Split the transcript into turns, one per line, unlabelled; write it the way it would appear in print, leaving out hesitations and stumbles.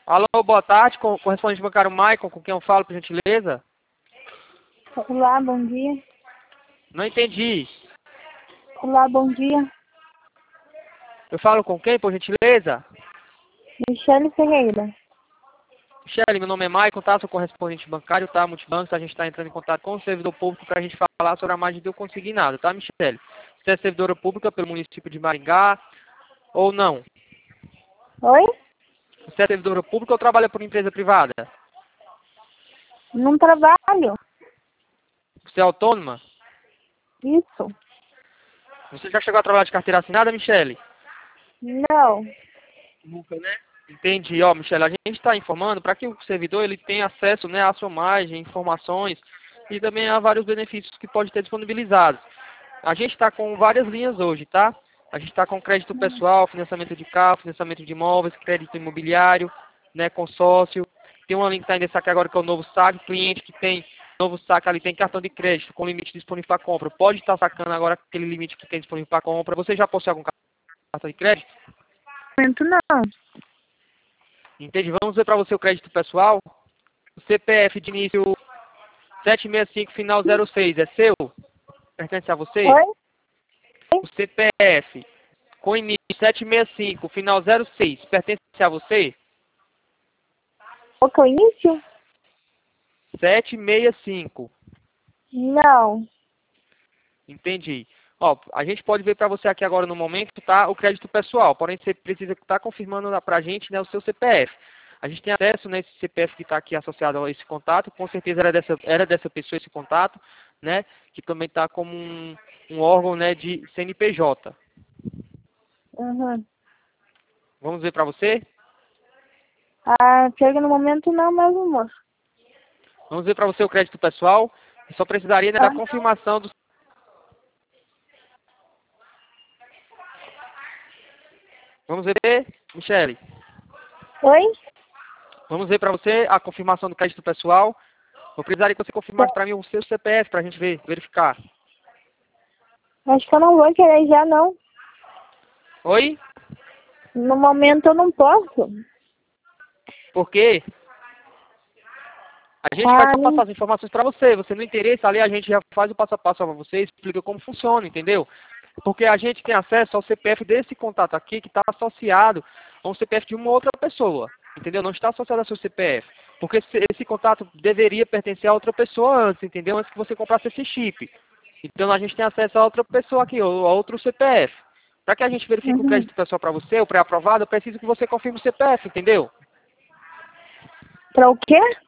Alô, boa tarde, correspondente bancário Maicon, com quem eu falo, por gentileza?
Olá, bom dia.
Não entendi.
Olá, bom dia.
Eu falo com quem, por gentileza?
Michele Ferreira.
Michele, meu nome é Maicon, tá? Sou correspondente bancário, tá? Multibanco, a gente está entrando em contato com o servidor público para a gente falar sobre a margem do consignado, tá, Michele? Você é servidora pública pelo município de Maringá ou não?
Oi?
Você é servidora pública ou trabalha por empresa privada?
Não trabalho.
Você é autônoma?
Isso.
Você já chegou a trabalhar de carteira assinada, Michele?
Não.
Nunca, né? Entendi. Ó, Michele, a gente está informando para que o servidor ele tenha acesso, né, à sua margem, informações e também a vários benefícios que pode ter disponibilizados. A gente está com várias linhas hoje, tá? A gente está com crédito pessoal, financiamento de carro, financiamento de imóveis, crédito imobiliário, né, consórcio. Tem uma linha que está em destaque agora que é o novo saque. Cliente que tem novo saque ali tem cartão de crédito com limite disponível para compra. Pode estar sacando agora aquele limite que tem disponível para compra. Você já possui algum cartão de crédito?
Momento não.
Entende? Vamos ver para você o crédito pessoal. O CPF de início 765, final 06, é seu? Pertence a você?
Oi?
O CPF com início 765, final 06, pertence a você?
Qual que é o início?
765.
Não.
Entendi. Ó, a gente pode ver para você aqui agora no momento, tá? O crédito pessoal. Porém, você precisa estar confirmando para a gente, né, o seu CPF. A gente tem acesso nesse CPF que está aqui associado a esse contato. Com certeza era dessa pessoa esse contato, né? Que também está como um órgão, né, de CNPJ.
Uhum.
Vamos ver para você?
Ah, chega no momento não, mas moço.
Vamos ver para você o crédito pessoal. Eu só precisaria, né, da
Ah.
confirmação do... Vamos ver, Michele.
Oi?
Vamos ver para você a confirmação do crédito pessoal. Eu precisaria que você confirmasse para mim o seu CPF para a gente verificar.
Acho que eu não vou querer já, não.
Oi?
No momento eu não posso.
Por quê? A gente vai
Ah,
só
não.
passar as informações para você. Você não interessa ali, a gente já faz o passo a passo para você, explica como funciona, entendeu? Porque a gente tem acesso ao CPF desse contato aqui que está associado a um CPF de uma outra pessoa, entendeu? Não está associado ao seu CPF. Porque esse contato deveria pertencer a outra pessoa antes, entendeu? Antes que você comprasse esse chip. Então a gente tem acesso a outra pessoa aqui, ou a outro CPF. Para que a gente verifique o
Uhum.
crédito pessoal para você, o pré-aprovado, eu preciso que você confirme o CPF, entendeu?
Pra o quê?